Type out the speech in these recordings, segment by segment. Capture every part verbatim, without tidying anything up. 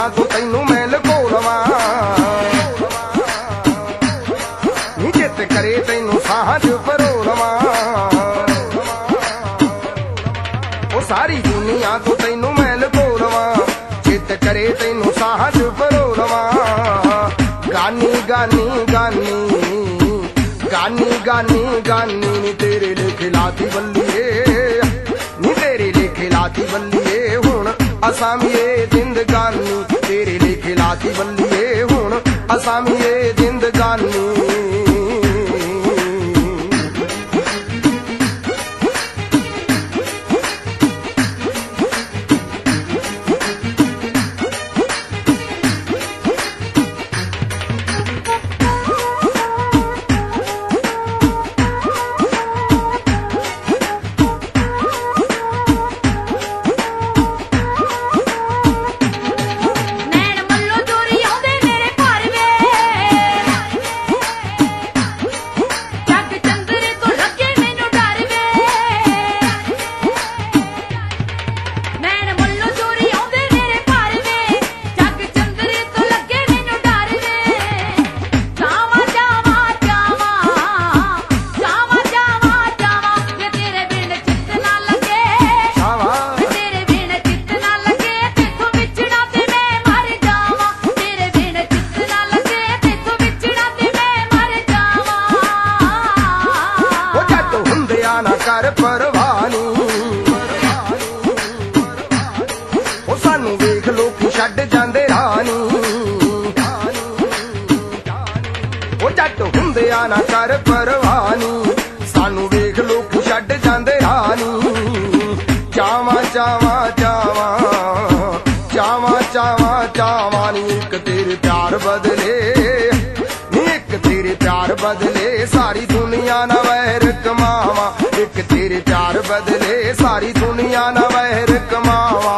दुनिया तो तैनू मैं लको लवां नी चित करे तैनू साह च परो लवां ओ सारी दुनिया तो तैनू मैं लको लवां चित करे तैनू साह च परो लवां गानी गानी गानी गानी गानी गानी नी तेरे लेखे लाती बल्लिए नी तेरे लेखे लाती बल्लिए हुण असामिए जिंदगानी तेरे लेखे लाती बल्लिए हुण असामिए जिंदगानी कर परवानी ओ सानू वेख लोग छड्ड जांदे रानी ओ जट हुंदिया ना कर परवानी सानू वेख लोग छड्ड जांदे रानी चावा चावा चावा चावा चावा चावा नी एक तेरे प्यार बदले नी एक तेरे प्यार बदले सारी दुनिया ना वैर कमावा एक तेरे प्यार बदले सारी दुनिया ना वैर कमावा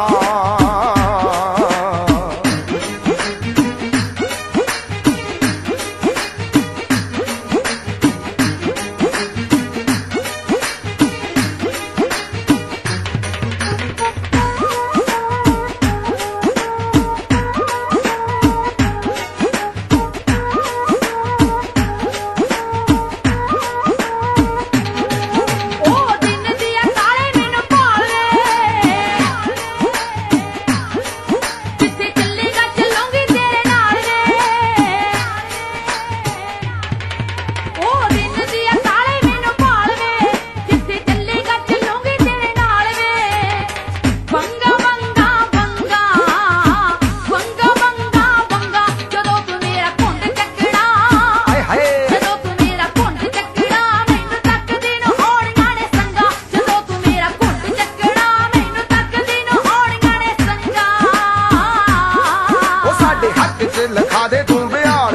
लिखा दे तू बयान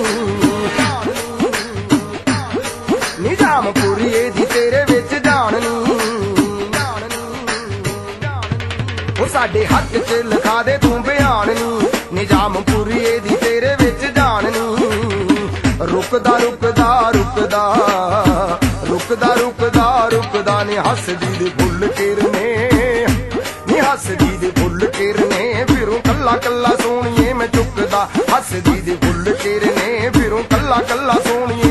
निजामपुरी दी तेरे विच जान नी ओ साडे हक च लिखा दे तू बयान नी निजामपुरी दी तेरे विच जान नी रुकदा रुकदा रुकदा रुकदा रुकदा रुकदा नी हसदी दे फुल किरने नी हसदी दे फुल किरने फिरों कल्ला कल्ला सोनिए मैं चुकदा हसदी दे फुल किरने फिरों कल्ला कल्ला सोनिए